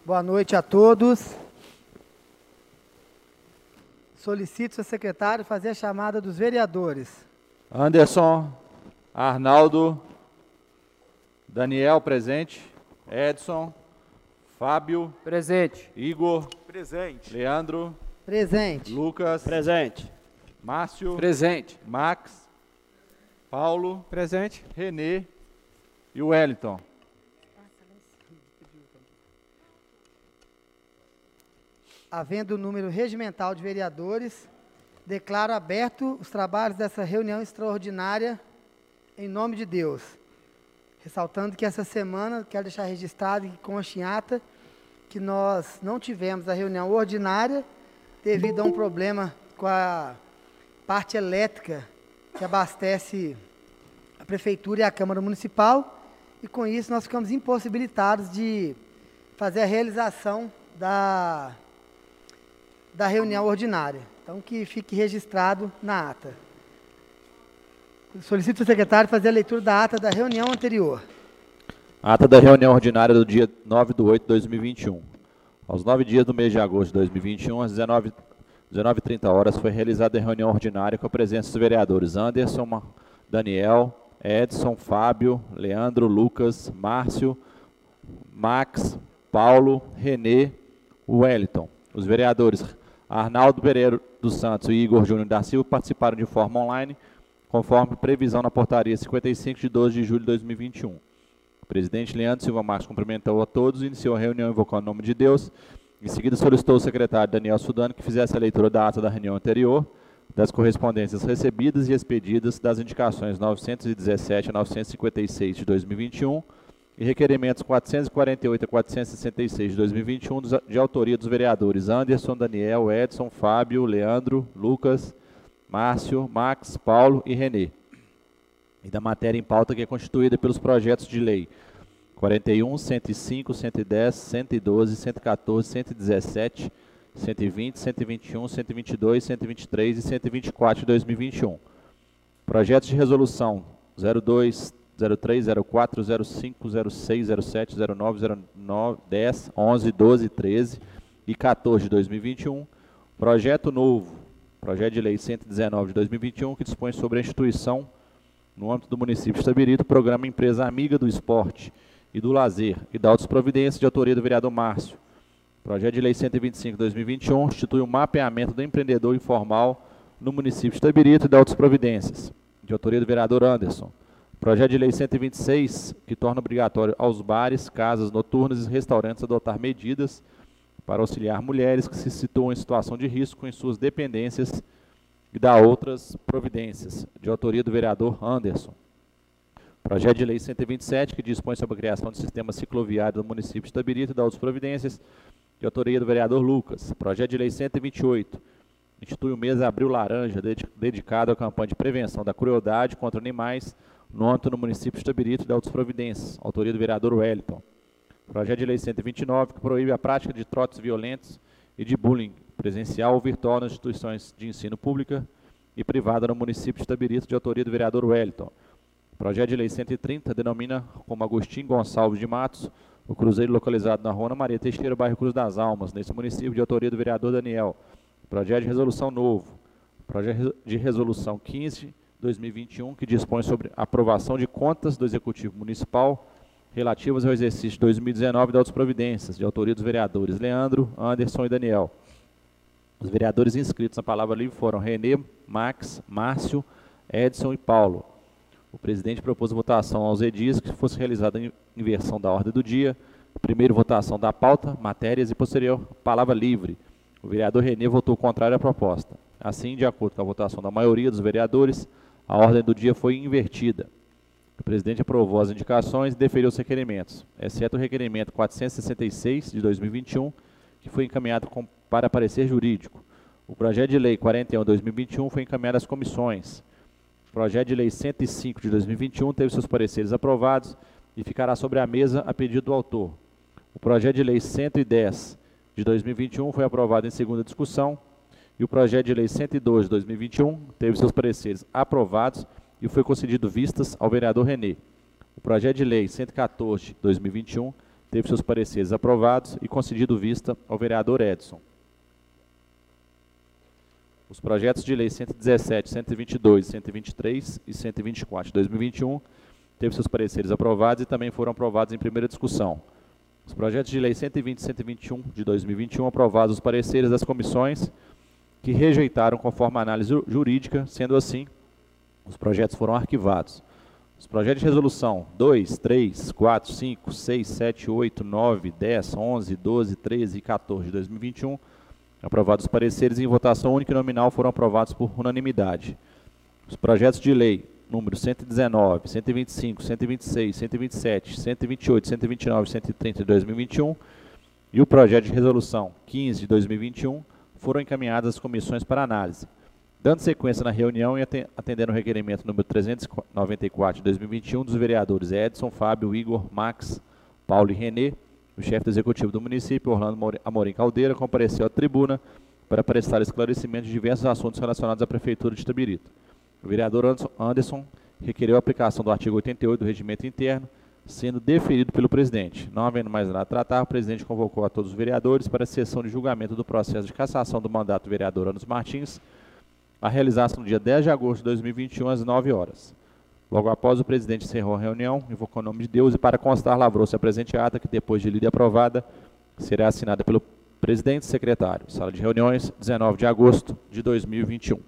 Boa noite a todos. Solicito seu secretário fazer a chamada dos vereadores. Anderson, Arnaldo, Daniel presente, Edson, Fábio Presente. Igor Presente. Leandro Presente. Lucas Presente. Márcio Presente. Max Paulo Presente. Renê e o Wellington. Havendo o número regimental de vereadores, declaro aberto os trabalhos dessa reunião extraordinária em nome de Deus. Ressaltando que essa semana, quero deixar registrado e conste em ata, que nós não tivemos a reunião ordinária devido a um problema com a parte elétrica que abastece a Prefeitura e a Câmara Municipal, e com isso nós ficamos impossibilitados de fazer a realização da reunião ordinária. Então, que fique registrado na ata. Solicito ao secretário fazer a leitura da ata da reunião anterior. Ata da reunião ordinária do dia 9/8/2021. Aos 9 dias do mês de agosto de 2021, às 19h30, foi realizada a reunião ordinária com a presença dos vereadores Anderson, Daniel, Edson, Fábio, Leandro, Lucas, Márcio, Max, Paulo, Renê, Wellington. Os vereadores Arnaldo Pereira dos Santos e Igor Júnior da Silva participaram de forma online, conforme previsão na portaria 55 de 12 de julho de 2021. O presidente Leandro Silva Marques cumprimentou a todos e iniciou a reunião invocando o nome de Deus. Em seguida, solicitou ao secretário Daniel Sudano que fizesse a leitura da ata da reunião anterior, das correspondências recebidas e expedidas, das indicações 917 a 956 de 2021 e requerimentos 448 a 466 de 2021 de autoria dos vereadores Anderson, Daniel, Edson, Fábio, Leandro, Lucas, Márcio, Max, Paulo e Renê. E da matéria em pauta que é constituída pelos projetos de lei 41, 105, 110, 112, 114, 117, 120, 121, 122, 123 e 124 de 2021. Projetos de resolução 02, 03, 04, 05, 06, 07, 09, 10, 11, 12, 13 e 14 de 2021. Projeto novo, projeto de lei 119 de 2021, que dispõe sobre a instituição, no âmbito do município de Itabirito, o programa Empresa Amiga do Esporte e do Lazer e da outras providências de autoria do vereador Márcio. Projeto de lei 125 de 2021, institui o mapeamento do empreendedor informal no município de Itabirito e da outras providências, de autoria do vereador Anderson. Projeto de lei 126, que torna obrigatório aos bares, casas noturnas e restaurantes adotar medidas para auxiliar mulheres que se situam em situação de risco em suas dependências e da outras providências, de autoria do vereador Anderson. Projeto de lei 127, que dispõe sobre a criação do sistema cicloviário do município de Itabirito e da outras providências, de autoria do vereador Lucas. Projeto de lei 128, institui o mês Abril Laranja, dedicado à campanha de prevenção da crueldade contra animais no âmbito do município de Itabirito e da outras providências, autoria do vereador Wellington. Projeto de lei 129, que proíbe a prática de trotes violentos e de bullying presencial ou virtual nas instituições de ensino pública e privada no município de Itabirito, de autoria do vereador Wellington. Projeto de lei 130 denomina como Agostinho Gonçalves de Matos o cruzeiro localizado na Rua Ana Maria Teixeira, bairro Cruz das Almas, nesse município, de autoria do vereador Daniel. Projeto de resolução novo. Projeto de resolução 15/2021, que dispõe sobre a aprovação de contas do Executivo Municipal relativas ao exercício 2019 e de outras providências, de autoria dos vereadores Leandro, Anderson e Daniel. Os vereadores inscritos na palavra livre foram Renê, Max, Márcio, Edson e Paulo. O presidente propôs votação aos edis que fosse realizada em inversão da ordem do dia. Primeiro, votação da pauta, matérias e posterior, palavra livre. O vereador Renê votou contrário à proposta. Assim, de acordo com a votação da maioria dos vereadores, a ordem do dia foi invertida. O presidente aprovou as indicações e deferiu os requerimentos, exceto o requerimento 466 de 2021, que foi encaminhado para parecer jurídico. O projeto de lei 41 de 2021 foi encaminhado às comissões. O projeto de lei 105 de 2021 teve seus pareceres aprovados e ficará sobre a mesa a pedido do autor. O projeto de lei 110 de 2021 foi aprovado em segunda discussão e o projeto de lei 102 de 2021 teve seus pareceres aprovados e foi concedido vistas ao vereador Renê. O projeto de lei 114 de 2021 teve seus pareceres aprovados e concedido vista ao vereador Edson. Os projetos de lei 117, 122, 123 e 124 de 2021 teve seus pareceres aprovados e também foram aprovados em primeira discussão. Os projetos de lei 120 e 121 de 2021 aprovados os pareceres das comissões que rejeitaram conforme a análise jurídica, sendo assim, os projetos foram arquivados. Os projetos de resolução 2, 3, 4, 5, 6, 7, 8, 9, 10, 11, 12, 13 e 14 de 2021, aprovados os pareceres em votação única e nominal, foram aprovados por unanimidade. Os projetos de lei número 119, 125, 126, 127, 128, 129 e 130 de 2021 e o projeto de resolução 15 de 2021 foram encaminhados às comissões para análise. Dando sequência na reunião e atendendo o requerimento número 394 de 2021 dos vereadores Edson, Fábio, Igor, Max, Paulo e Renê, o chefe do executivo do município, Orlando Amorim Caldeira, compareceu à tribuna para prestar esclarecimento de diversos assuntos relacionados à Prefeitura de Itabirito. O vereador Anderson requereu a aplicação do artigo 88 do Regimento Interno, sendo deferido pelo presidente. Não havendo mais nada a tratar, o presidente convocou a todos os vereadores para a sessão de julgamento do processo de cassação do mandato do vereador Anderson Martins, a realizar-se no dia 10 de agosto de 2021, às 9 horas. Logo após, o presidente encerrou a reunião, invocou o nome de Deus e, para constar, lavrou-se a presente ata, que, depois de lida e aprovada, será assinada pelo presidente e secretário. Sala de reuniões, 19 de agosto de 2021.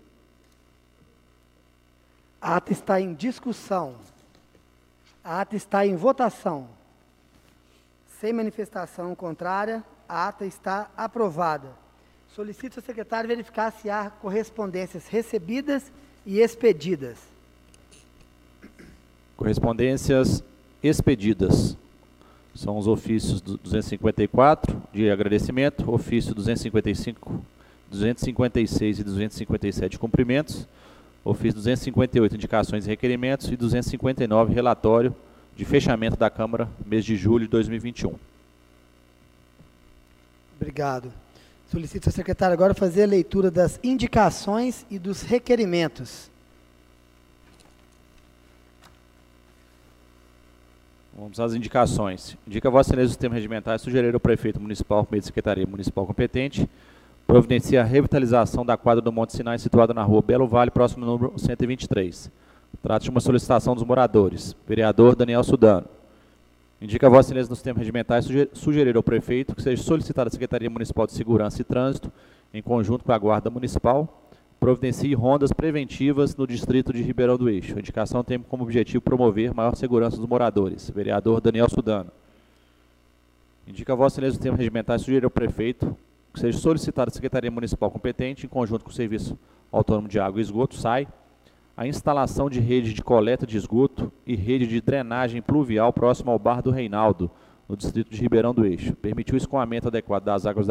A ata está em discussão. A ata está em votação. Sem manifestação contrária, a ata está aprovada. Solicito ao secretário verificar se há correspondências recebidas e expedidas. Correspondências expedidas. São os ofícios 254 de agradecimento, ofício 255, 256 e 257 de cumprimentos, ofício 258 indicações e requerimentos e 259 relatório de fechamento da Câmara, mês de julho de 2021. Obrigado. Solicito ao secretário agora fazer a leitura das indicações e dos requerimentos. Vamos às indicações. Indica a Vossa Excelência os termos regimentais sugerir ao prefeito municipal, por meio de secretaria municipal competente, providencia a revitalização da quadra do Monte Sinai, situada na rua Belo Vale, próximo ao número 123. Trata-se de uma solicitação dos moradores. Vereador Daniel Sudano. Indica a Vossa Excelência nos termos regimentais sugerir ao prefeito que seja solicitada a Secretaria Municipal de Segurança e Trânsito, em conjunto com a Guarda Municipal, providencie rondas preventivas no distrito de Ribeirão do Eixo. A indicação tem como objetivo promover maior segurança dos moradores. Vereador Daniel Sudano. Indica a Vossa Excelência os termos regimentais sugerir ao prefeito que seja solicitada a Secretaria Municipal competente, em conjunto com o Serviço Autônomo de Água e Esgoto, SAI, a instalação de rede de coleta de esgoto e rede de drenagem pluvial próximo ao Bar do Reinaldo, no distrito de Ribeirão do Eixo. Permitiu o escoamento adequado das águas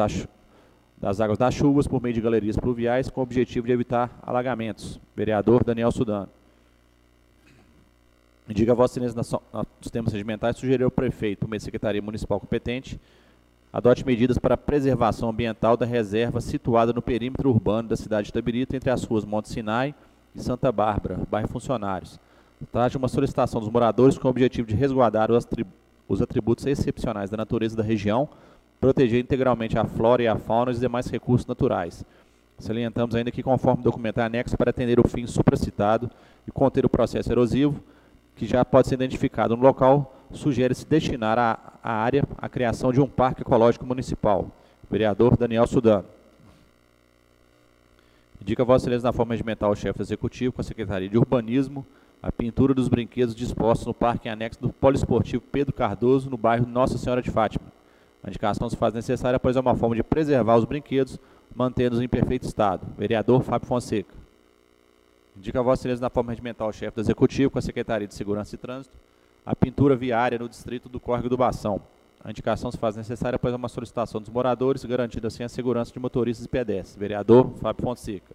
das chuvas por meio de galerias pluviais, com o objetivo de evitar alagamentos. Vereador Daniel Sudano. Indica a Vossa Excelência nos termos regimentais sugerir ao prefeito, por meio da Secretaria Municipal competente, adote medidas para a preservação ambiental da reserva situada no perímetro urbano da cidade de Itabirito, entre as ruas Monte Sinai e Santa Bárbara, bairro Funcionários. Trata de uma solicitação dos moradores com o objetivo de resguardar os atributos excepcionais da natureza da região, proteger integralmente a flora e a fauna e os demais recursos naturais. Salientamos ainda que, conforme o documento anexo, para atender o fim supracitado e conter o processo erosivo, que já pode ser identificado no local, sugere-se destinar à área a criação de um parque ecológico municipal. Vereador Daniel Sudano. Indica a Vossa Excelência na forma regimental ao chefe do Executivo, com a Secretaria de Urbanismo, a pintura dos brinquedos dispostos no parque anexo do Poliesportivo Pedro Cardoso, no bairro Nossa Senhora de Fátima. A indicação se faz necessária, pois é uma forma de preservar os brinquedos, mantendo-os em perfeito estado. Vereador Fábio Fonseca. Indica a Vossa Excelência na forma regimental ao chefe do Executivo, com a Secretaria de Segurança e Trânsito, a pintura viária no distrito do Córrego do Bação. A indicação se faz necessária, pois é uma solicitação dos moradores, garantindo assim a segurança de motoristas e pedestres. Vereador Fábio Fonseca.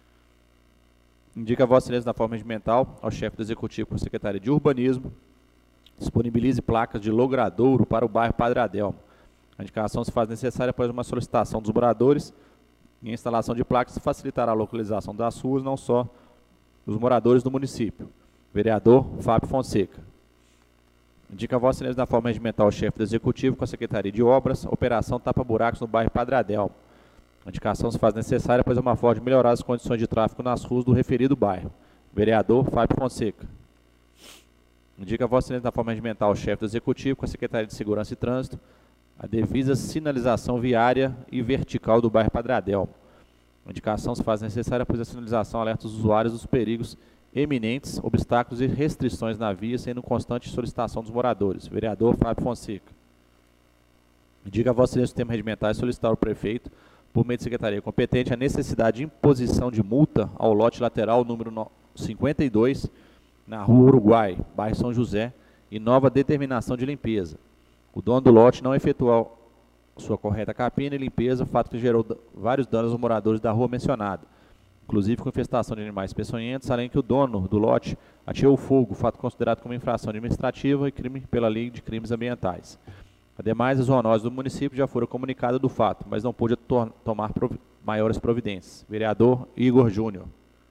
Indica a Vossa Excelência na forma regimental ao chefe do Executivo, com a Secretaria de Urbanismo, disponibilize placas de logradouro para o bairro Padre Adelmo. A indicação se faz necessária após uma solicitação dos moradores e a instalação de placas facilitará a localização das ruas, não só dos moradores do município. Vereador Fábio Fonseca. Indica a Vossa Excelência na forma regimental o chefe do Executivo com a Secretaria de Obras, Operação Tapa Buracos no bairro Padre Adelmo. A indicação se faz necessária, pois é uma forma de melhorar as condições de tráfego nas ruas do referido bairro. Vereador Fábio Fonseca. Indica a Vossa Excelência na forma regimental o chefe do Executivo com a Secretaria de Segurança e Trânsito, a devida sinalização viária e vertical do bairro Padre Adelmo. A indicação se faz necessária, pois a sinalização alerta os usuários dos perigos eminentes, obstáculos e restrições na via, sendo constante solicitação dos moradores. Vereador Fábio Fonseca. Indica a Vossa Excelência o termo regimental e solicitar ao prefeito, por meio de secretaria competente, a necessidade de imposição de multa ao lote lateral número 52, na Rua Uruguai, bairro São José, e nova determinação de limpeza. O dono do lote não efetuou sua correta capina e limpeza, fato que gerou vários danos aos moradores da rua mencionada, inclusive com infestação de animais peçonhentos, além que o dono do lote atirou fogo, fato considerado como infração administrativa e crime pela Lei de Crimes Ambientais. Ademais, as zoonoses do município já foram comunicadas do fato, mas não pôde tomar maiores providências. Vereador Igor Júnior.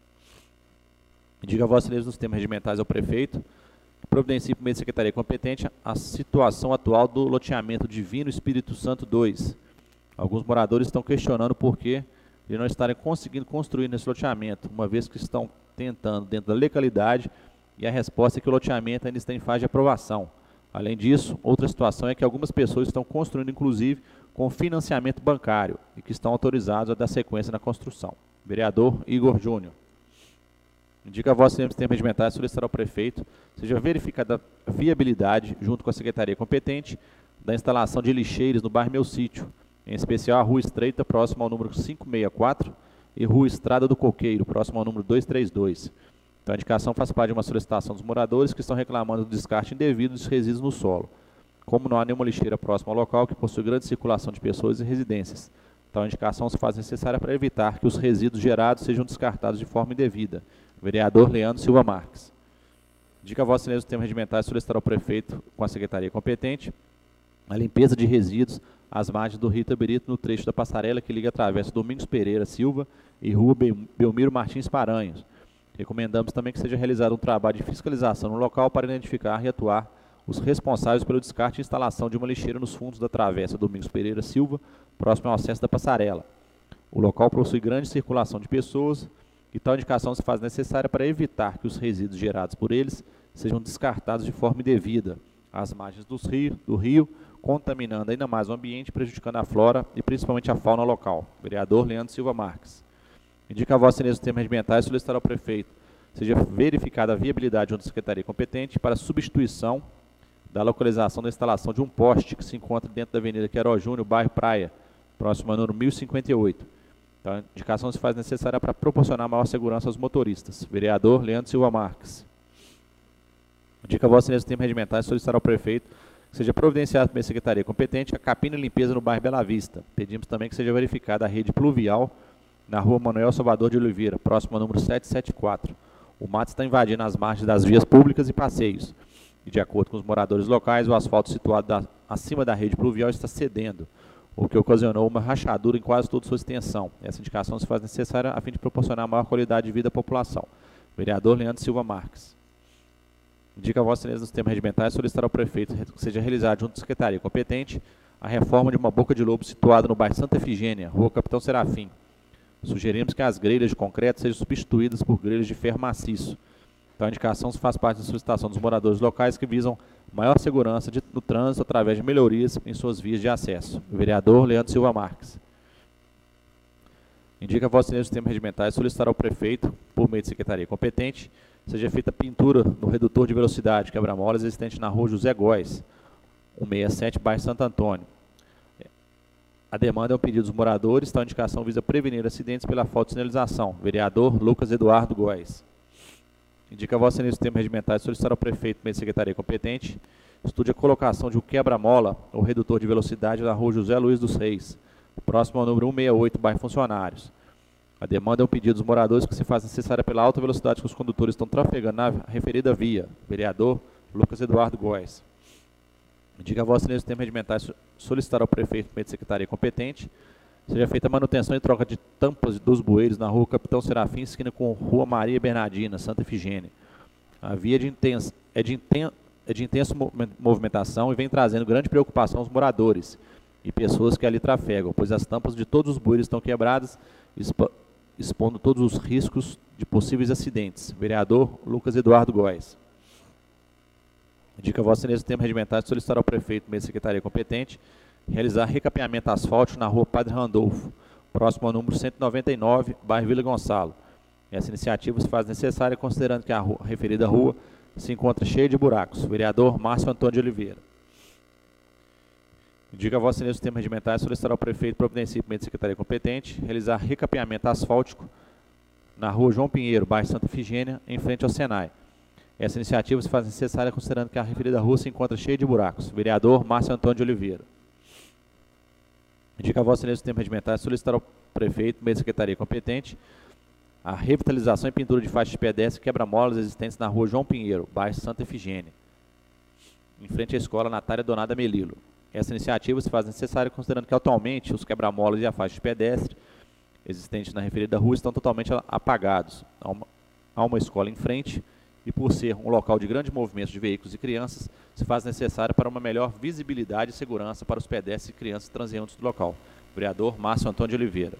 Indica a Vossa Excelência nos termos regimentais ao prefeito, providencie por meio de secretaria competente a situação atual do loteamento Divino Espírito Santo 2. Alguns moradores estão questionando por que de não estarem conseguindo construir nesse loteamento, uma vez que estão tentando dentro da legalidade, e a resposta é que o loteamento ainda está em fase de aprovação. Além disso, outra situação é que algumas pessoas estão construindo, inclusive, com financiamento bancário e que estão autorizados a dar sequência na construção. Vereador Igor Júnior. Indica a Vossa Excelência nos termos regimentais solicitar ao prefeito seja verificada a viabilidade, junto com a Secretaria competente, da instalação de lixeiros no bairro Meu Sítio, em especial a Rua Estreita, próximo ao número 564, e Rua Estrada do Coqueiro, próximo ao número 232. Então, a indicação faz parte de uma solicitação dos moradores que estão reclamando do descarte indevido dos resíduos no solo. Como não há nenhuma lixeira próxima ao local que possui grande circulação de pessoas e residências, então a indicação se faz necessária para evitar que os resíduos gerados sejam descartados de forma indevida. Vereador Leandro Silva Marques. Indica a Vossa Excelência os termos regimentais solicitar ao prefeito, com a secretaria competente, a limpeza de resíduos às margens do Rio Taberito no trecho da passarela que liga a travessa Domingos Pereira Silva e Rua Belmiro Martins Paranhos. Recomendamos também que seja realizado um trabalho de fiscalização no local para identificar e atuar os responsáveis pelo descarte e instalação de uma lixeira nos fundos da travessa Domingos Pereira Silva, próximo ao acesso da passarela. O local possui grande circulação de pessoas e tal indicação se faz necessária para evitar que os resíduos gerados por eles sejam descartados de forma indevida às margens do rio, contaminando ainda mais o ambiente, prejudicando a flora e principalmente a fauna local. Vereador Leandro Silva Marques. Indica a Vossa Excelência os termos regimentais e solicitar ao prefeito seja verificada a viabilidade junto à secretaria competente para substituição da localização da instalação de um poste que se encontra dentro da Avenida Queiroz Júnior, bairro Praia, próximo ao número 1058. Então, a indicação se faz necessária para proporcionar maior segurança aos motoristas. Vereador Leandro Silva Marques. Indica a Vossa Excelência os termos regimentais e solicitar ao prefeito que seja providenciada pela secretaria competente a capina e limpeza no bairro Bela Vista. Pedimos também que seja verificada a rede pluvial na Rua Manuel Salvador de Oliveira, próximo ao número 774. O mato está invadindo as margens das vias públicas e passeios. E, de acordo com os moradores locais, o asfalto situado acima da rede pluvial está cedendo, o que ocasionou uma rachadura em quase toda sua extensão. Essa indicação se faz necessária a fim de proporcionar maior qualidade de vida à população. Vereador Leandro Silva Marques. Indica a Vossa Excelência nos termos regimentais solicitar ao prefeito que seja realizada junto à secretaria competente a reforma de uma boca de lobo situada no bairro Santa Efigênia, Rua Capitão Serafim. Sugerimos que as grelhas de concreto sejam substituídas por grelhas de ferro maciço. Então, a indicação faz parte da solicitação dos moradores locais que visam maior segurança no trânsito através de melhorias em suas vias de acesso. O vereador Leandro Silva Marques. Indica a Vossa Excelência os termos regimentais solicitar ao prefeito, por meio de secretaria competente, seja feita pintura no redutor de velocidade quebra-molas existente na Rua José Góes, 167, bairro Santo Antônio. A demanda é um pedido dos moradores, tal indicação visa prevenir acidentes pela falta de sinalização. Vereador Lucas Eduardo Góes. Indica a Vossa Excelência os termos regimentais solicitar ao prefeito, meio de secretaria competente, estude a colocação de um quebra-mola ou redutor de velocidade na Rua José Luiz dos Reis, próximo ao número 168, bairro Funcionários. A demanda é um pedido dos moradores que se faz necessária pela alta velocidade que os condutores estão trafegando na referida via. Vereador Lucas Eduardo Góes. Indica a Vossa Excelência os termos regimentais solicitar ao prefeito, meio de secretaria competente, seja feita a manutenção e troca de tampas dos bueiros na Rua Capitão Serafim, esquina com Rua Maria Bernardina, Santa Efigênia. A via é de intensa movimentação e vem trazendo grande preocupação aos moradores e pessoas que ali trafegam, pois as tampas de todos os bueiros estão quebradas, expondo todos os riscos de possíveis acidentes. Vereador Lucas Eduardo Góes. Indica a Vossa Excelência o termo regimentar de solicitar ao prefeito, meio da secretaria competente, realizar recapeamento asfáltico na rua Padre Randolfo, próximo ao número 199, bairro Vila Gonçalo. Essa iniciativa se faz necessária considerando que a referida rua se encontra cheia de buracos. Vereador Márcio Antônio de Oliveira. Indica a Vossa Excelência o termo regimentar e solicitar ao prefeito providencie, por meio da secretaria competente, realizar recapeamento asfáltico na rua João Pinheiro, bairro Santa Efigênia, em frente ao Senai. Essa iniciativa se faz necessária considerando que a referida rua se encontra cheia de buracos. Vereador Márcio Antônio de Oliveira. Indica a Vossa Excelência o termo regimentar e solicitar ao prefeito, por meio da secretaria competente, a revitalização e pintura de faixas de pedestre e quebra-molas existentes na rua João Pinheiro, bairro Santa Efigênia, em frente à escola Natália Donada Melilo. Essa iniciativa se faz necessária considerando que atualmente os quebra-molas e a faixa de pedestre existentes na referida rua estão totalmente apagados. Há uma escola em frente e, por ser um local de grande movimento de veículos e crianças, se faz necessário para uma melhor visibilidade e segurança para os pedestres e crianças transeuntes do local. Vereador Márcio Antônio de Oliveira.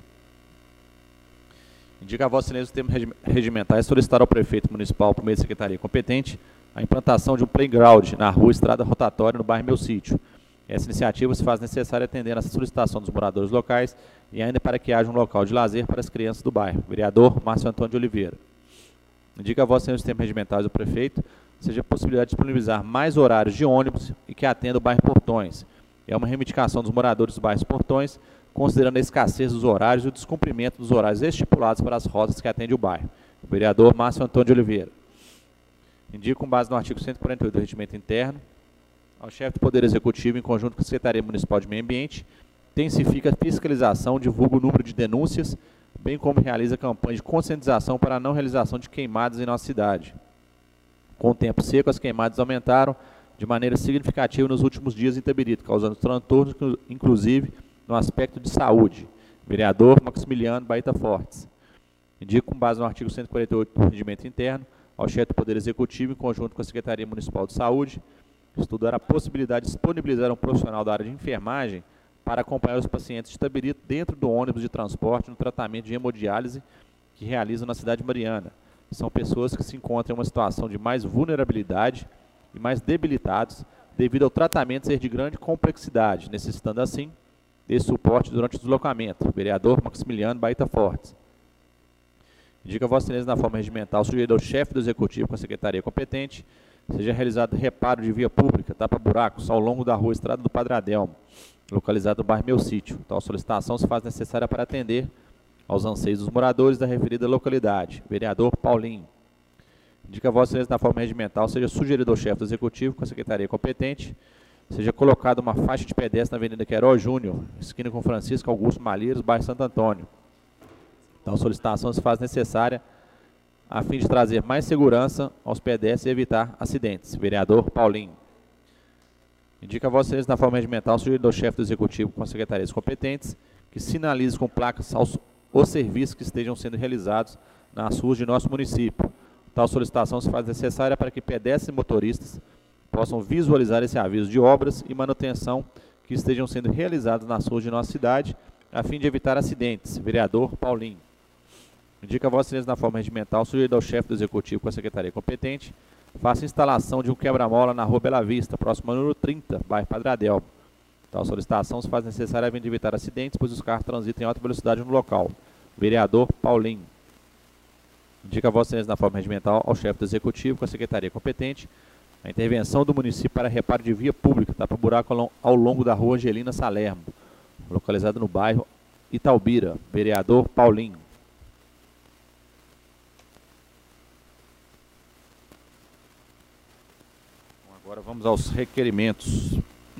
Indica a Vossa Excelência o termo regimentar e solicitar ao prefeito municipal, por meio da secretaria competente, a implantação de um playground na rua Estrada Rotatória, no bairro Meu Sítio. Essa iniciativa se faz necessária atendendo a solicitação dos moradores locais e ainda para que haja um local de lazer para as crianças do bairro. Vereador Márcio Antônio de Oliveira. Indica a Vossa Excelência os termos regimentais do prefeito, seja a possibilidade de disponibilizar mais horários de ônibus e que atenda o bairro Portões. É uma reivindicação dos moradores dos bairros Portões, considerando a escassez dos horários e o descumprimento dos horários estipulados para as rotas que atende o bairro. O vereador Márcio Antônio de Oliveira. Indico, com base no artigo 148 do Regimento Interno, ao chefe do Poder Executivo, em conjunto com a Secretaria Municipal de Meio Ambiente, intensifica a fiscalização, divulga o número de denúncias, bem como realiza campanha de conscientização para a não realização de queimadas em nossa cidade. Com o tempo seco, as queimadas aumentaram de maneira significativa nos últimos dias em Itabirito, causando transtornos, inclusive, no aspecto de saúde. Vereador Maximiliano Baita Fortes. Indico, com base no artigo 148 do Regimento Interno, ao chefe do Poder Executivo, em conjunto com a Secretaria Municipal de Saúde, estudar a possibilidade de disponibilizar um profissional da área de enfermagem para acompanhar os pacientes de Itabirito dentro do ônibus de transporte no tratamento de hemodiálise que realizam na cidade de Mariana. São pessoas que se encontram em uma situação de mais vulnerabilidade e mais debilitados devido ao tratamento ser de grande complexidade, necessitando assim desse suporte durante o deslocamento. Vereador Maximiliano Baita Fortes. Indica a Vossa Excelência na forma regimental, sujeito ao chefe do Executivo com a Secretaria competente, seja realizado reparo de via pública, tapa-buracos, ao longo da rua Estrada do Padre Adelmo, localizado no bairro Meu Sítio. Tal solicitação se faz necessária para atender aos anseios dos moradores da referida localidade. Vereador Paulinho. Indica a Vossa Excelência na forma regimental, seja sugerido ao chefe do Executivo com a Secretaria competente, seja colocada uma faixa de pedestre na Avenida Queiroz Júnior, esquina com Francisco Augusto Malheiros, bairro Santo Antônio. Tal solicitação se faz necessária a fim de trazer mais segurança aos pedestres e evitar acidentes. Vereador Paulinho. Indica a Vossa Excelência na forma regimental, sugerido ao chefe do Executivo com as secretarias competentes, que sinalize com placas os serviços que estejam sendo realizados nas ruas de nosso município. Tal solicitação se faz necessária para que pedestres e motoristas possam visualizar esse aviso de obras e manutenção que estejam sendo realizadas nas ruas de nossa cidade, a fim de evitar acidentes. Vereador Paulinho. Indica a Vossa Excelência na forma regimental, sugerido ao chefe do Executivo com a secretaria competente, faça instalação de um quebra-mola na rua Bela Vista, próximo ao número 30, bairro Padre Adelmo. Tal solicitação se faz necessária a fim de evitar acidentes, pois os carros transitam em alta velocidade no local. Vereador Paulinho. Indica a Vossa Excelência na forma regimental ao chefe do Executivo com a secretaria competente, a intervenção do município para reparo de via pública, tapa-buraco ao longo da rua Angelina Salermo, localizado no bairro Itaubira. Vereador Paulinho. Agora vamos aos requerimentos.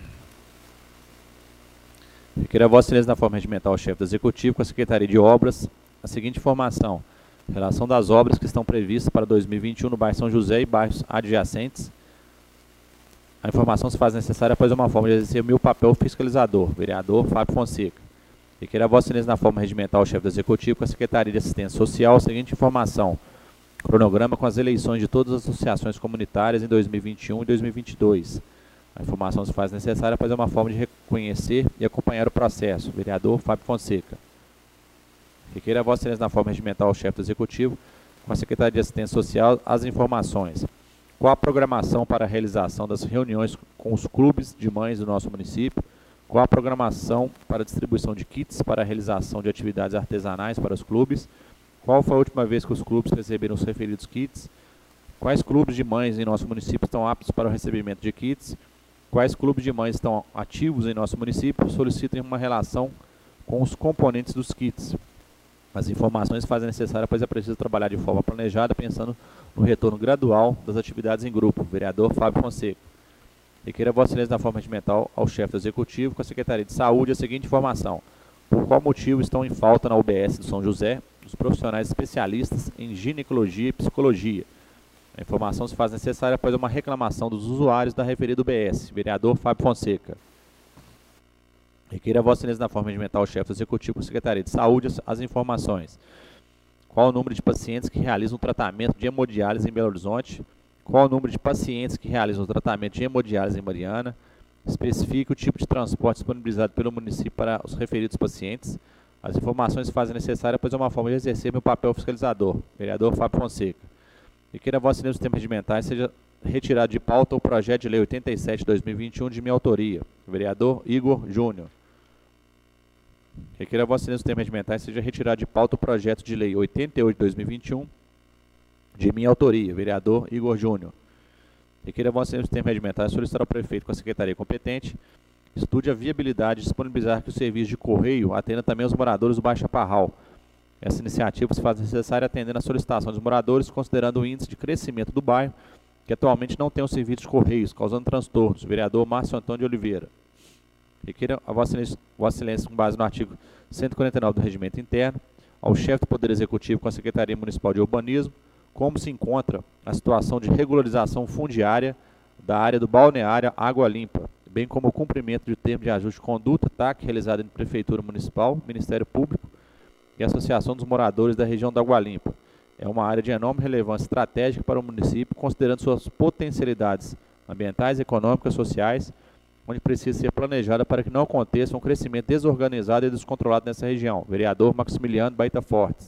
Requer a Vossa Excelência na forma regimental ao chefe do Executivo com a Secretaria de Obras a seguinte informação: em relação das obras que estão previstas para 2021 no bairro São José e bairros adjacentes, a informação se faz necessária após uma forma de exercer o meu papel fiscalizador. Vereador Fábio Fonseca. Requer a Vossa Excelência na forma regimental ao chefe do Executivo com a Secretaria de Assistência Social a seguinte informação: Cronograma com as eleições de todas as associações comunitárias em 2021 e 2022. A informação se faz necessária para uma forma de reconhecer e acompanhar o processo. Vereador Fábio Fonseca. Requeira a Vossa Excelência na forma regimental ao chefe do Executivo, com a Secretaria de Assistência Social, as informações. Qual a programação para a realização das reuniões com os clubes de mães do nosso município? Qual a programação para a distribuição de kits para a realização de atividades artesanais para os clubes? Qual foi a última vez que os clubes receberam os referidos kits? Quais clubes de mães em nosso município estão aptos para o recebimento de kits? Quais clubes de mães estão ativos em nosso município? Solicitem uma relação com os componentes dos kits. As informações fazem necessária, pois é preciso trabalhar de forma planejada, pensando no retorno gradual das atividades em grupo. Vereador Fábio Fonseca. Requeira a Vossa Excelência na forma regimental ao chefe do Executivo, com a Secretaria de Saúde, a seguinte informação. Por qual motivo estão em falta na UBS do São José os profissionais especialistas em ginecologia e psicologia? A informação se faz necessária após uma reclamação dos usuários da referida UBS. Vereador Fábio Fonseca. Requeira a Vossa Excelência na forma regimental ao chefe do Executivo, com a Secretaria de Saúde, as informações. Qual o número de pacientes que realizam o tratamento de hemodiálise em Belo Horizonte? Qual o número de pacientes que realizam o tratamento de hemodiálise em Mariana? Especifique o tipo de transporte disponibilizado pelo município para os referidos pacientes. As informações se fazem necessárias, pois é uma forma de exercer meu papel fiscalizador. Vereador Fábio Fonseca. Requeira a Vossa Excelência dos termos regimentais seja retirado de pauta o projeto de lei 87/2021 de minha autoria. Vereador Igor Júnior. Requeira a Vossa Excelência dos termos regimentais seja retirado de pauta o projeto de lei 88/2021 de minha autoria. Vereador Igor Júnior. Requeira a Vossa Excelência dos termos regimentais solicitar ao prefeito com a secretaria competente estude a viabilidade de disponibilizar que o serviço de correio atenda também os moradores do Baixo Chaparral. Essa iniciativa se faz necessária atendendo a solicitação dos moradores, considerando o índice de crescimento do bairro, que atualmente não tem o serviço de correios, causando transtornos. Vereador Márcio Antônio de Oliveira. Requeira a Vossa Excelência, com base no artigo 149 do Regimento Interno, ao chefe do Poder Executivo com a Secretaria Municipal de Urbanismo, como se encontra a situação de regularização fundiária da área do balneário Água Limpa, bem como o cumprimento de termo de ajuste de conduta, TAC, realizado em Prefeitura Municipal, Ministério Público e Associação dos Moradores da região da Água Limpa. É uma área de enorme relevância estratégica para o município, considerando suas potencialidades ambientais, econômicas, sociais, onde precisa ser planejada para que não aconteça um crescimento desorganizado e descontrolado nessa região. Vereador Maximiliano Baita Fortes.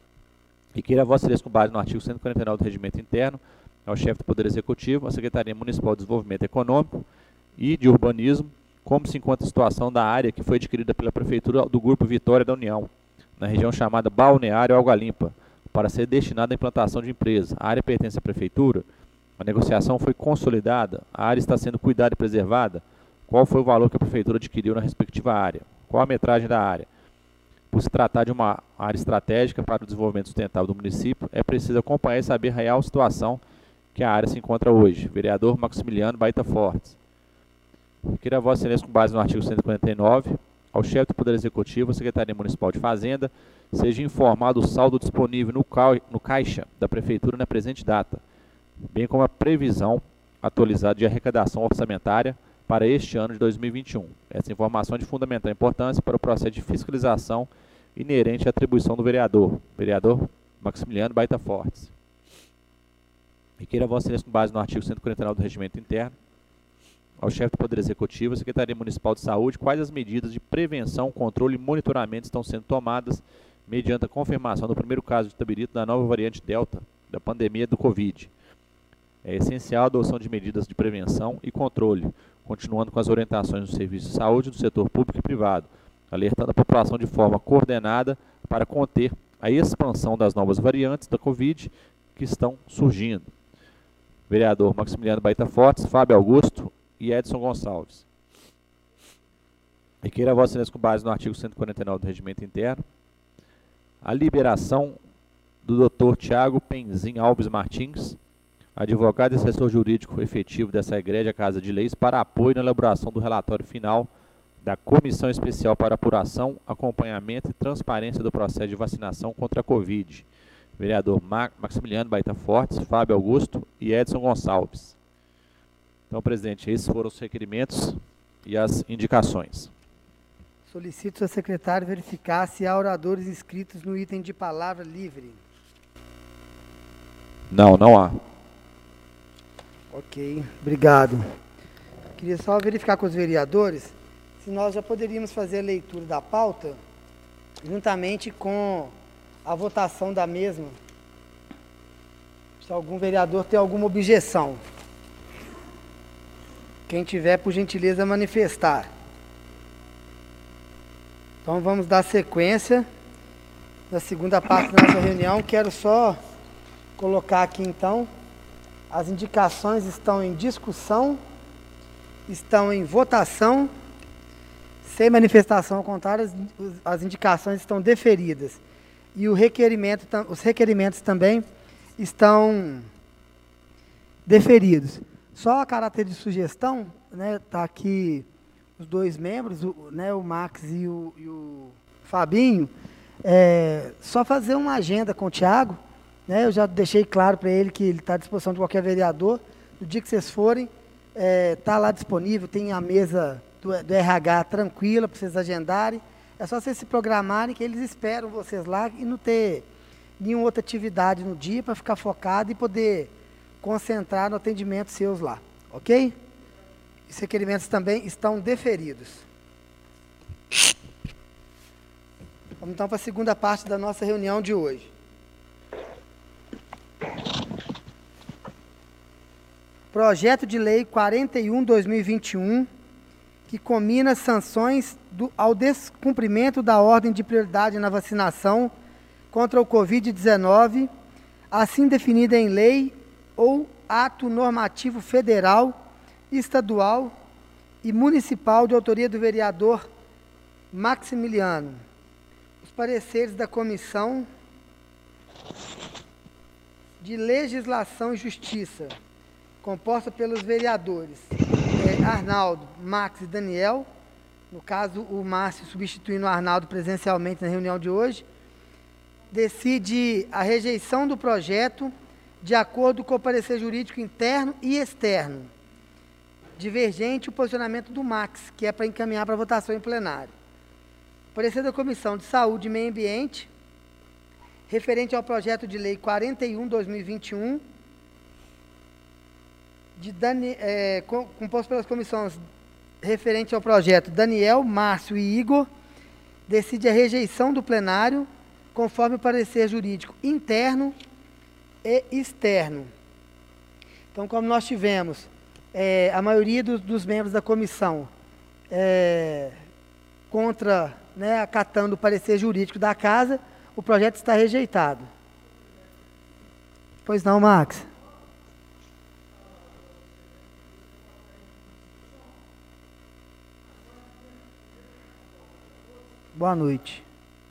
E queira a Vossa Excelência, com base no artigo 149 do Regimento Interno, ao chefe do Poder Executivo, a Secretaria Municipal de Desenvolvimento Econômico e de Urbanismo, como se encontra a situação da área que foi adquirida pela Prefeitura do Grupo Vitória da União, na região chamada Balneário Água Limpa, para ser destinada à implantação de empresa. A área pertence à Prefeitura, a negociação foi consolidada, a área está sendo cuidada e preservada. Qual foi o valor que a Prefeitura adquiriu na respectiva área? Qual a metragem da área? Por se tratar de uma área estratégica para o desenvolvimento sustentável do município, é preciso acompanhar e saber a real situação que a área se encontra hoje. Vereador Maximiliano Baita Fortes. Requeira a Vossa Excelência, com base no artigo 149, ao chefe do Poder Executivo, a Secretaria Municipal de Fazenda, seja informado o saldo disponível no caixa da Prefeitura na presente data, bem como a previsão atualizada de arrecadação orçamentária para este ano de 2021. Essa informação é de fundamental importância para o processo de fiscalização inerente à atribuição do vereador. Vereador Maximiliano Baita Fortes. Requeira a Vossa Excelência, com base no artigo 149 do Regimento Interno, ao chefe do Poder Executivo, a Secretaria Municipal de Saúde, quais as medidas de prevenção, controle e monitoramento estão sendo tomadas mediante a confirmação do primeiro caso de Itabirito da nova variante Delta da pandemia do Covid. É essencial a adoção de medidas de prevenção e controle, continuando com as orientações do Serviço de Saúde do setor público e privado, alertando a população de forma coordenada para conter a expansão das novas variantes da Covid que estão surgindo. Vereador Maximiliano Baita Fortes, Fábio Augusto e Edson Gonçalves. Requeira a Vossa Excelência, com base no artigo 149 do Regimento Interno, a liberação do Dr. Tiago Penzin Alves Martins, advogado e assessor jurídico efetivo dessa Egrégia Casa de Leis, para apoio na elaboração do relatório final da Comissão Especial para Apuração, Acompanhamento e Transparência do Processo de Vacinação contra a Covid. Vereador Maximiliano Baita Fortes, Fábio Augusto e Edson Gonçalves. Então, presidente, esses foram os requerimentos e as indicações. Solicito ao secretário verificar se há oradores inscritos no item de palavra livre. Não, não há. Ok, obrigado. Queria só verificar com os vereadores se nós já poderíamos fazer a leitura da pauta juntamente com a votação da mesma. Se algum vereador tem alguma objeção. Quem tiver, por gentileza, manifestar. Então vamos dar sequência na segunda parte da nossa reunião. Quero só colocar aqui então, as indicações estão em discussão, estão em votação, sem manifestação ao contrário, as indicações estão deferidas. E os requerimentos também estão deferidos. Só a caráter de sugestão, né, tá aqui os dois membros, o Max e o Fabinho, só fazer uma agenda com o Thiago, né, eu já deixei claro para ele que ele está à disposição de qualquer vereador, no dia que vocês forem, está lá disponível, tem a mesa do RH tranquila para vocês agendarem, é só vocês se programarem que eles esperam vocês lá e não ter nenhuma outra atividade no dia para ficar focado e poder concentrar no atendimento seus lá, ok? Os requerimentos também estão deferidos. Vamos então para a segunda parte da nossa reunião de hoje. Projeto de Lei 41/2021, que combina sanções ao descumprimento da ordem de prioridade na vacinação contra o Covid-19, assim definida em lei ou ato normativo federal, estadual e municipal de autoria do vereador Maximiliano. Os pareceres da Comissão de Legislação e Justiça, composta pelos vereadores Arnaldo, Max e Daniel, no caso o Márcio substituindo o Arnaldo presencialmente na reunião de hoje, decide a rejeição do projeto de acordo com o parecer jurídico interno e externo, divergente o posicionamento do Max, que é para encaminhar para votação em plenário. Parecer da Comissão de Saúde e Meio Ambiente, referente ao projeto de lei 41/2021, composto pelas comissões referente ao projeto Daniel, Márcio e Igor, decide a rejeição do plenário, conforme o parecer jurídico interno e externo. Então, como nós tivemos a maioria dos membros da comissão contra, acatando o parecer jurídico da casa, o projeto está rejeitado. Pois não, Max? Boa noite.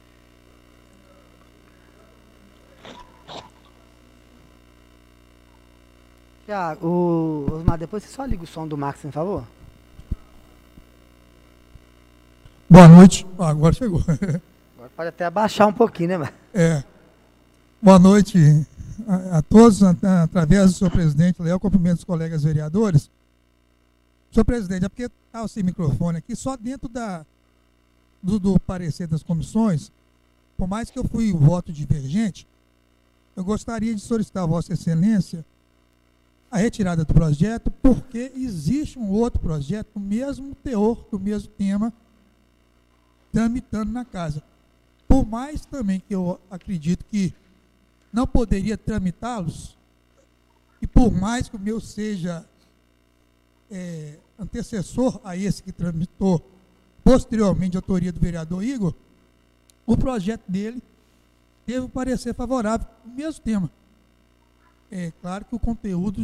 Tiago, Osmar, depois você só liga o som do Max, por favor. Boa noite. Agora chegou. Agora pode até abaixar um pouquinho, né, Max? Boa noite a todos, através do senhor presidente Léo, cumprimento os colegas vereadores. Senhor presidente, é porque está sem microfone aqui, só dentro do parecer das comissões, por mais que eu fui voto divergente, eu gostaria de solicitar a Vossa Excelência a retirada do projeto, porque existe um outro projeto, do mesmo teor, do mesmo tema, tramitando na casa. Por mais também que eu acredito que não poderia tramitá-los, e por mais que o meu seja antecessor a esse que tramitou posteriormente de autoria do vereador Igor, o projeto dele teve um parecer favorável no mesmo tema. É claro que o conteúdo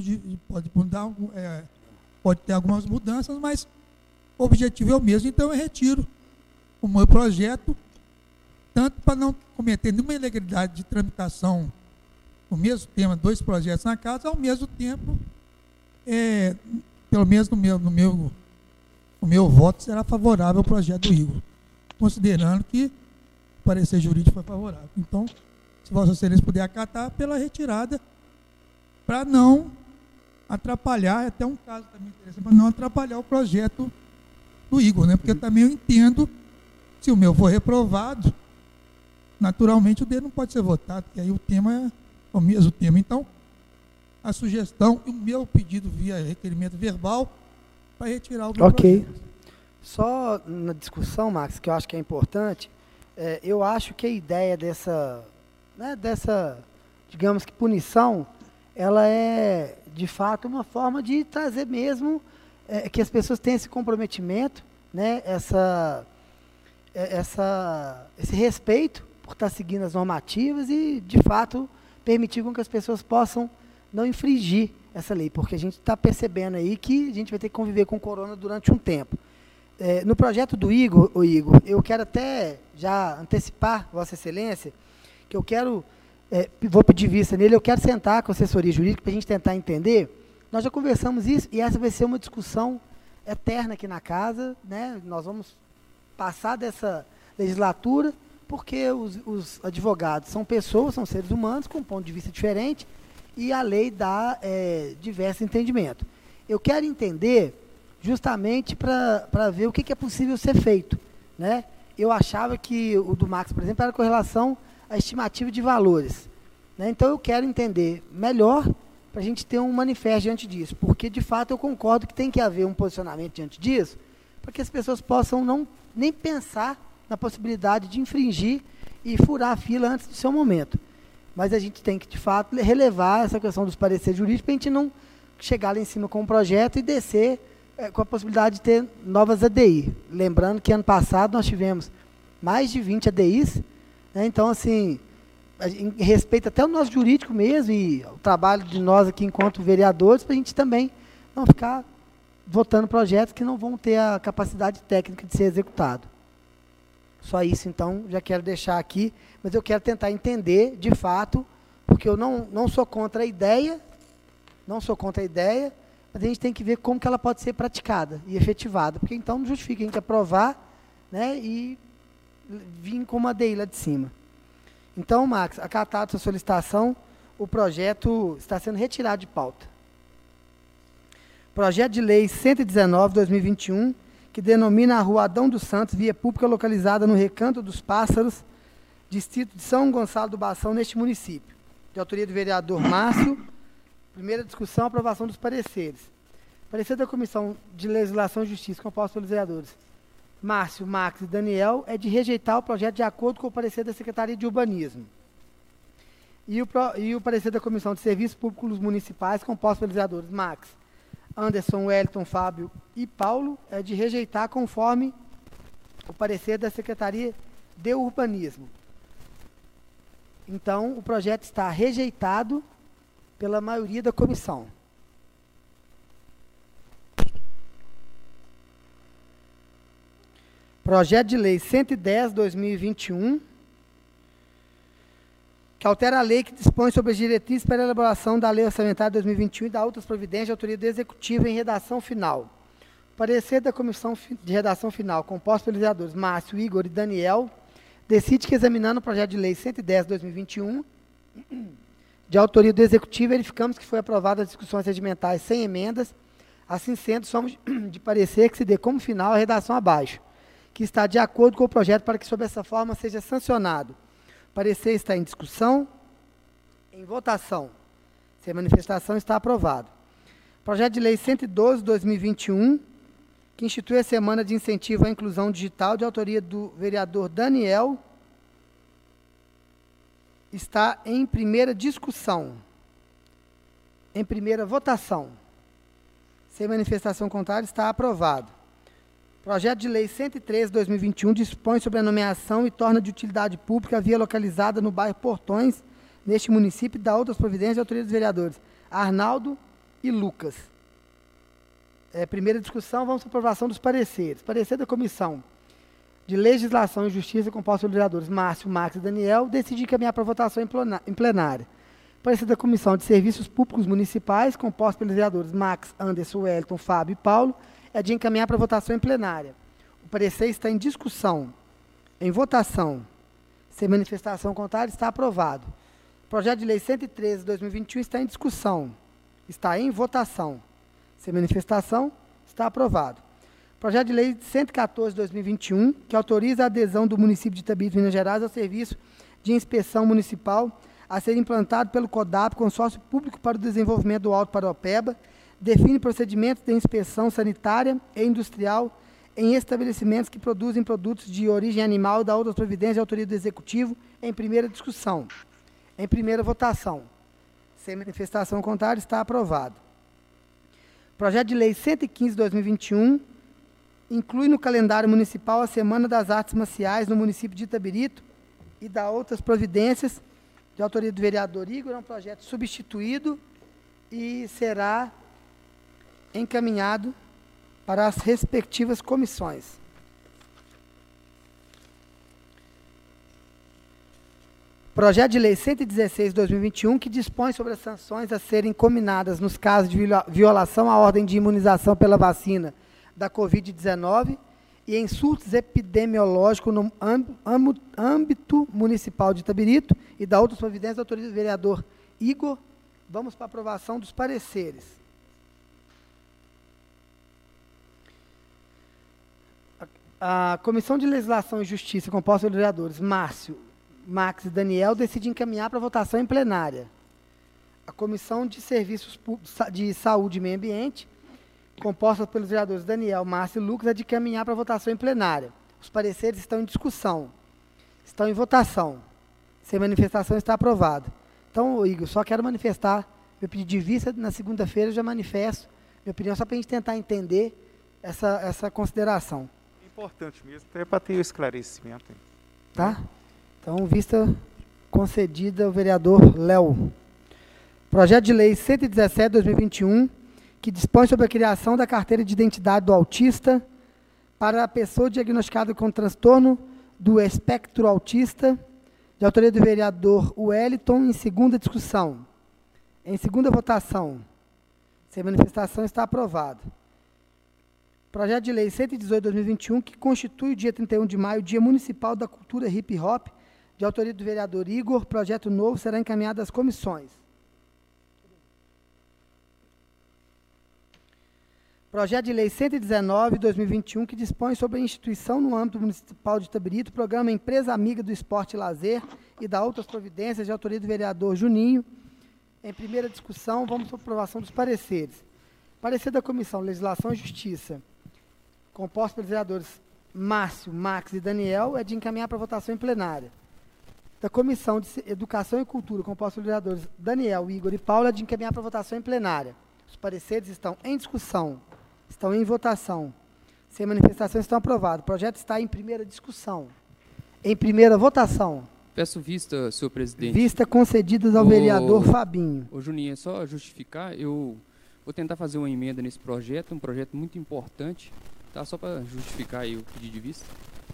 pode ter algumas mudanças, mas o objetivo é o mesmo. Então eu retiro o meu projeto, tanto para não cometer nenhuma ilegalidade de tramitação no mesmo tema, dois projetos na casa, ao mesmo tempo, pelo menos o meu voto será favorável ao projeto do Igor, considerando que o parecer jurídico foi favorável. Então, se Vossa Excelência puder acatar pela retirada, para não atrapalhar, até um caso também interessante, para não atrapalhar o projeto do Igor, né? Porque também eu entendo, se o meu for reprovado, naturalmente o dele não pode ser votado, porque aí o tema é o mesmo tema. Então, a sugestão e o meu pedido via requerimento verbal para retirar o meu Ok. projeto. Só na discussão, Max, que eu acho que é importante, eu acho que a ideia dessa, digamos que punição, ela é, de fato, uma forma de trazer mesmo que as pessoas tenham esse comprometimento, né, esse respeito por estar seguindo as normativas e, de fato, permitir com que as pessoas possam não infringir essa lei, porque a gente está percebendo aí que a gente vai ter que conviver com o corona durante um tempo. No projeto do Igor, eu quero até já antecipar, Vossa Excelência, que eu quero, vou pedir vista nele, eu quero sentar com a assessoria jurídica para a gente tentar entender. Nós já conversamos isso e essa vai ser uma discussão eterna aqui na casa, né? Nós vamos passar dessa legislatura, porque os advogados são pessoas, são seres humanos com um ponto de vista diferente e a lei dá diversos entendimentos. Eu quero entender justamente para ver o que é possível ser feito, né? Eu achava que o do Max, por exemplo, era com relação à estimativa de valores, né? Então eu quero entender melhor para a gente ter um manifesto diante disso, porque de fato eu concordo que tem que haver um posicionamento diante disso, para que as pessoas possam nem pensar na possibilidade de infringir e furar a fila antes do seu momento. Mas a gente tem que, de fato, relevar essa questão dos pareceres jurídicos para a gente não chegar lá em cima com um projeto e descer com a possibilidade de ter novas ADI. Lembrando que ano passado nós tivemos mais de 20 ADIs, né? Então, assim, em respeito até o nosso jurídico mesmo e o trabalho de nós aqui enquanto vereadores, para a gente também não ficar votando projetos que não vão ter a capacidade técnica de ser executado. Só isso, então, já quero deixar aqui, mas eu quero tentar entender, de fato, porque eu não sou contra a ideia, mas a gente tem que ver como que ela pode ser praticada e efetivada, porque então não justifica a gente aprovar, né, e vir com uma ADI lá de cima. Então, Max, acatado sua solicitação, o projeto está sendo retirado de pauta. Projeto de Lei 119/2021, que denomina a Rua Adão dos Santos, via pública localizada no Recanto dos Pássaros, distrito de São Gonçalo do Bação, neste município. De autoria do vereador Márcio. Primeira discussão, aprovação dos pareceres. Parecer da Comissão de Legislação e Justiça, composto pelos vereadores Márcio, Max e Daniel, é de rejeitar o projeto de acordo com o parecer da Secretaria de Urbanismo. E o parecer da Comissão de Serviços Públicos Municipais, composto pelos vereadores Max, Anderson, Wellington, Fábio e Paulo, é de rejeitar conforme o parecer da Secretaria de Urbanismo. Então, o projeto está rejeitado pela maioria da comissão. Projeto de Lei 110/2021, que altera a lei que dispõe sobre as diretrizes para a elaboração da Lei Orçamentária 2021 e da outras providências de autoria do Executivo em redação final. Parecer da Comissão de Redação Final, composta pelos vereadores Márcio, Igor e Daniel, decide que, examinando o projeto de Lei 110/2021, de autoria do Executivo, verificamos que foi aprovada as discussões regimentais sem emendas. Assim sendo, somos de parecer que se dê como final a redação abaixo, que está de acordo com o projeto para que, sob essa forma, seja sancionado. O parecer está em discussão, em votação. Sem manifestação, está aprovado. Projeto de Lei 112/2021, que institui a Semana de Incentivo à Inclusão Digital, de autoria do vereador Daniel, está em primeira discussão, em primeira votação. Sem manifestação contrária, está aprovado. Projeto de Lei 113/2021 dispõe sobre a nomeação e torna de utilidade pública a via localizada no bairro Portões, neste município, e dá outras providências de autoria dos vereadores Arnaldo e Lucas. Primeira discussão, vamos para a aprovação dos pareceres. Parecer da Comissão de Legislação e Justiça, composta pelos vereadores Márcio, Max e Daniel, decide encaminhar para votação em plenária. Parecer da Comissão de Serviços Públicos Municipais, composta pelos vereadores Max, Anderson, Wellington, Fábio e Paulo, é de encaminhar para votação em plenária. O parecer está em discussão, em votação. Sem manifestação contrária, está aprovado. Projeto de Lei 113/2021 está em discussão, está em votação. Sem manifestação, está aprovado. Projeto de Lei 114/2021, que autoriza a adesão do município de Itabira, Minas Gerais, ao serviço de inspeção municipal a ser implantado pelo CODAP, Consórcio Público para o Desenvolvimento do Alto Paraopeba, define procedimentos de inspeção sanitária e industrial em estabelecimentos que produzem produtos de origem animal e da outras providências de autoria do Executivo, em primeira discussão. Em primeira votação. Sem manifestação contrária, está aprovado. Projeto de Lei 115/2021 inclui no calendário municipal a Semana das Artes Marciais no município de Itabirito e da outras providências de autoria do vereador Igor. É um projeto substituído e será encaminhado para as respectivas comissões. Projeto de Lei 116/2021, que dispõe sobre as sanções a serem cominadas nos casos de violação à ordem de imunização pela vacina da Covid-19 e em surtos epidemiológicos no âmbito municipal de Itabirito e da outras providências da autoria do vereador Igor. Vamos para a aprovação dos pareceres. A Comissão de Legislação e Justiça, composta pelos vereadores Márcio, Max e Daniel, decide encaminhar para votação em plenária. A Comissão de Serviços de Saúde e Meio Ambiente, composta pelos vereadores Daniel, Márcio e Lucas, é de encaminhar para votação em plenária. Os pareceres estão em discussão. Estão em votação. Sem manifestação, está aprovado. Então, Igor, só quero manifestar meu pedido de vista. Na segunda-feira eu já manifesto minha opinião, só para a gente tentar entender essa consideração. É importante mesmo, até para ter o esclarecimento. Tá? Então, vista concedida ao vereador Léo. Projeto de Lei 117/2021, que dispõe sobre a criação da carteira de identidade do autista para a pessoa diagnosticada com transtorno do espectro autista, de autoria do vereador Wellington, em segunda discussão. Em segunda votação. Sem manifestação, está aprovado. Projeto de Lei 118/2021, que constitui o dia 31 de maio, Dia Municipal da Cultura Hip Hop, de autoria do vereador Igor. Projeto novo será encaminhado às comissões. Projeto de Lei 119/2021, que dispõe sobre a instituição no âmbito municipal de Itabirito, programa Empresa Amiga do Esporte e Lazer e da outras providências, de autoria do vereador Juninho. Em primeira discussão, vamos para a aprovação dos pareceres. Parecer da Comissão Legislação e Justiça, composto pelos vereadores Márcio, Max e Daniel, é de encaminhar para votação em plenária. Da Comissão de Educação e Cultura, composta pelos vereadores Daniel, Igor e Paulo, é de encaminhar para votação em plenária. Os pareceres estão em discussão. Estão em votação. Sem manifestação, estão aprovados. O projeto está em primeira discussão. Em primeira votação. Peço vista, senhor presidente. Vista concedidas ao vereador Fabinho. Ô, Juninho, é só justificar. Eu vou tentar fazer uma emenda nesse projeto, um projeto muito importante. Tá? Só para justificar aí o pedido de vista.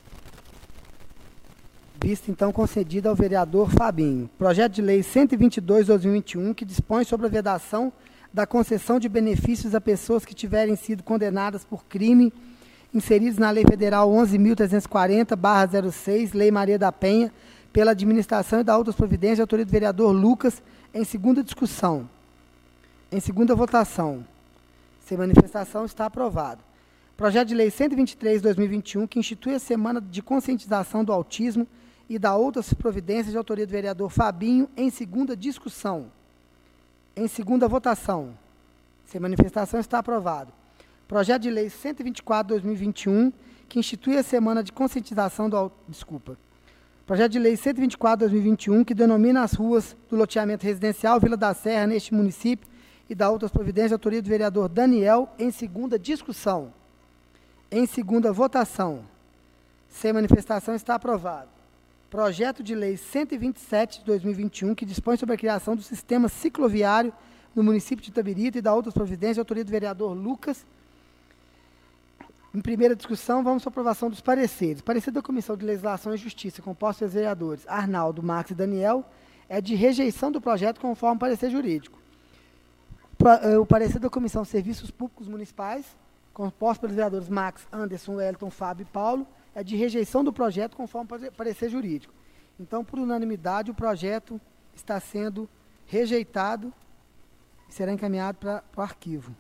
Vista, então, concedida ao vereador Fabinho. Projeto de Lei 122/2021, que dispõe sobre a vedação da concessão de benefícios a pessoas que tiverem sido condenadas por crime inseridos na Lei Federal 11.340/06, Lei Maria da Penha, pela administração e da outras providências, de autoria do vereador Lucas, em segunda discussão. Em segunda votação. Sem manifestação, está aprovado. Projeto de Lei 123/2021, que institui a Semana de Conscientização do Autismo e da outras providências, de autoria do vereador Fabinho, em segunda discussão. Em segunda votação. Sem manifestação, está aprovado. Projeto de Lei 124/2021, que institui a Semana de Conscientização do Autismo. Projeto de Lei 124/2021, que denomina as ruas do loteamento residencial Vila da Serra, neste município, e da outras providências, de autoria do vereador Daniel, em segunda discussão. Em segunda votação. Sem manifestação, está aprovado. Projeto de Lei 127/2021, que dispõe sobre a criação do sistema cicloviário no município de Itabirito e da outras providências, de autoria do vereador Lucas. Em primeira discussão, vamos para a aprovação dos pareceres. Parecer da Comissão de Legislação e Justiça, composto pelos vereadores Arnaldo, Max e Daniel, é de rejeição do projeto conforme parecer jurídico. O parecer da Comissão de Serviços Públicos Municipais, composto pelos vereadores Max, Anderson, Wellington, Fábio e Paulo, é de rejeição do projeto conforme parecer jurídico. Então, por unanimidade, o projeto está sendo rejeitado e será encaminhado para o arquivo.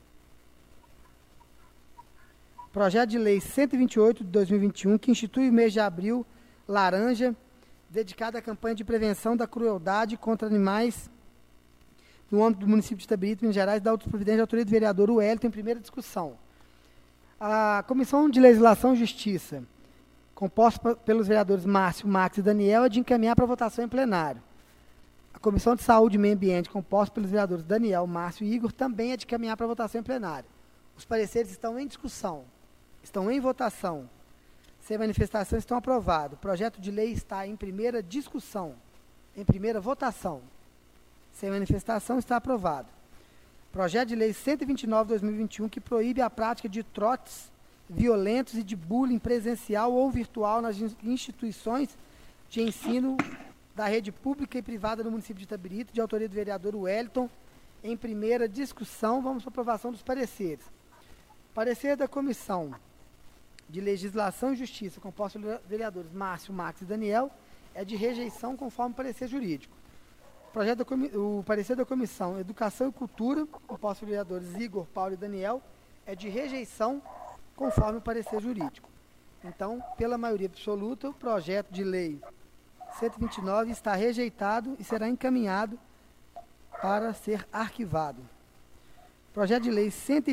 Projeto de Lei 128/2021, que institui o mês de abril laranja, dedicada à campanha de prevenção da crueldade contra animais no âmbito do município de Itabirito, Minas Gerais, da autoprovidência de autoria do vereador Wellington, em primeira discussão. A Comissão de Legislação e Justiça, composta pelos vereadores Márcio, Max e Daniel, é de encaminhar para votação em plenário. A Comissão de Saúde e Meio Ambiente, composta pelos vereadores Daniel, Márcio e Igor, também é de encaminhar para votação em plenário. Os pareceres estão em discussão, estão em votação. Sem manifestação, estão aprovados. O projeto de lei está em primeira discussão, em primeira votação. Sem manifestação, está aprovado. Projeto de lei 129/2021, que proíbe a prática de trotes violentos e de bullying presencial ou virtual nas instituições de ensino da rede pública e privada do município de Itabirito, de autoria do vereador Wellington, em primeira discussão. Vamos para a aprovação dos pareceres. Parecer da Comissão de Legislação e Justiça, composta pelos vereadores Márcio, Max e Daniel, é de rejeição conforme parecer jurídico. O parecer da Comissão Educação e Cultura, composto pelos vereadores Igor, Paulo e Daniel, é de rejeição conforme o parecer jurídico. Então, pela maioria absoluta, o projeto de lei 129 está rejeitado e será encaminhado para ser arquivado. Projeto de lei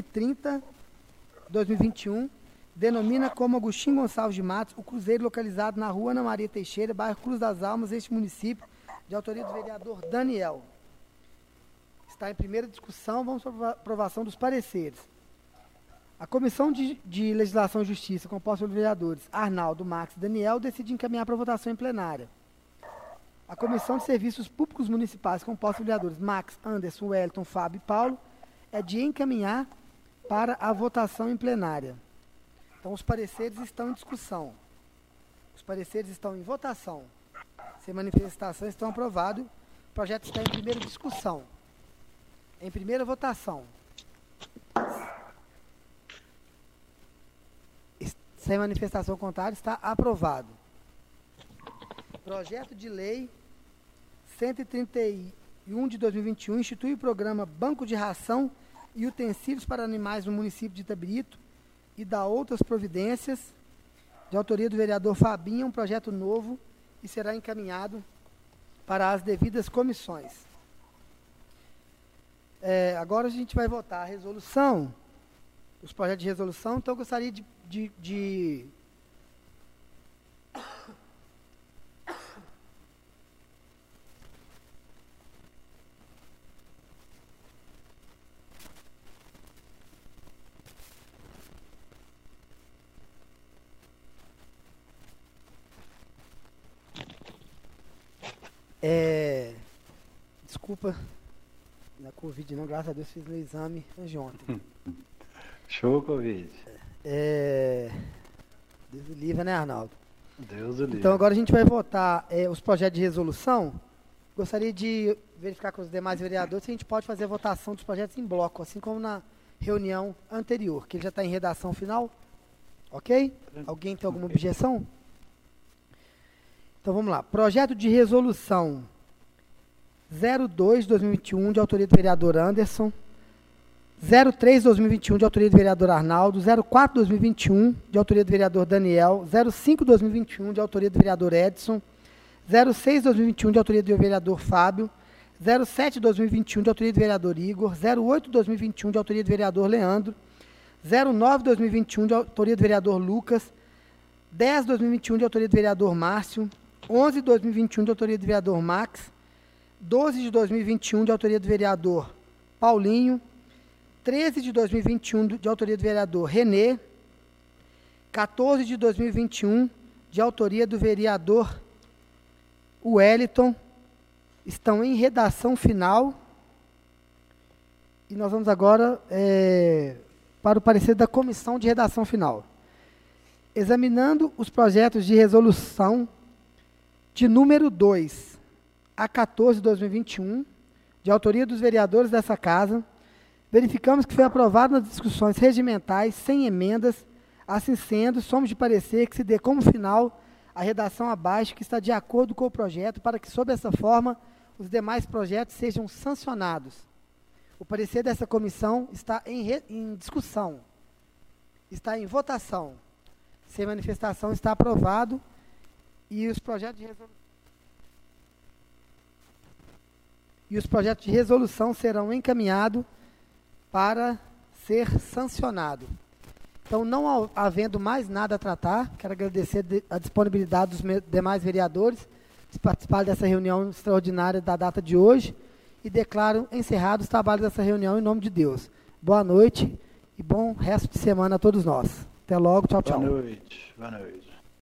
130/2021 denomina como Agostinho Gonçalves de Matos o cruzeiro localizado na rua Ana Maria Teixeira, bairro Cruz das Almas, este município, de autoria do vereador Daniel. Está em primeira discussão, vamos para a aprovação dos pareceres. A Comissão de Legislação e Justiça, composta pelos vereadores Arnaldo, Max e Daniel, decide encaminhar para votação em plenária. A Comissão de Serviços Públicos Municipais, composta pelos vereadores Max, Anderson, Wellington, Fábio e Paulo, é de encaminhar para a votação em plenária. Então, os pareceres estão em discussão. Os pareceres estão em votação. Sem manifestação, estão aprovados. O projeto está em primeira discussão. Em primeira votação. Sem manifestação contrária, está aprovado. Projeto de lei 131/2021 institui o programa Banco de Ração e Utensílios para Animais no município de Itabirito e dá outras providências, de autoria do vereador Fabinho, um projeto novo, e será encaminhado para as devidas comissões. Agora a gente vai votar a resolução, os projetos de resolução. Então eu gostaria de desculpa, não é Covid não, graças a Deus fiz meu exame antes de ontem. Show, Covid. Deus o livre, né, Arnaldo? Deus o livre. Então agora a gente vai votar os projetos de resolução. Gostaria de verificar com os demais vereadores se a gente pode fazer a votação dos projetos em bloco, assim como na reunião anterior, que ele já está em redação final. Ok? Alguém tem alguma objeção? Então vamos lá. Projeto de resolução 02/2021, de autoria do vereador Anderson. 03/2021, de autoria do vereador Arnaldo. 04/2021, de autoria do vereador Daniel. 05/2021, de autoria do vereador Edson. 06/2021, de autoria do vereador Fábio. 07/2021, de autoria do vereador Igor. 08/2021, de autoria do vereador Leandro. 09/2021, de autoria do vereador Lucas. 10/2021, de autoria do vereador Márcio. 11/2021, de autoria do vereador Max. 12/2021, de autoria do vereador Paulinho. 13/2021, de autoria do vereador Renê. 14/2021, de autoria do vereador Wellington. Estão em redação final. E nós vamos agora para o parecer da comissão de redação final. Examinando os projetos de resolução de número 2 a 14/2021, de autoria dos vereadores dessa casa, verificamos que foi aprovado nas discussões regimentais, sem emendas. Assim sendo, somos de parecer que se dê como final a redação abaixo, que está de acordo com o projeto, para que, sob essa forma, os demais projetos sejam sancionados. O parecer dessa comissão está em discussão, está em votação. Sem manifestação, está aprovado. E os projetos de resolução e os projetos de resolução serão encaminhados para ser sancionado. Então, não havendo mais nada a tratar, quero agradecer a disponibilidade dos demais vereadores de participar dessa reunião extraordinária da data de hoje e declaro encerrados os trabalhos dessa reunião em nome de Deus. Boa noite e bom resto de semana a todos nós. Até logo, tchau, tchau. Boa noite. Boa noite.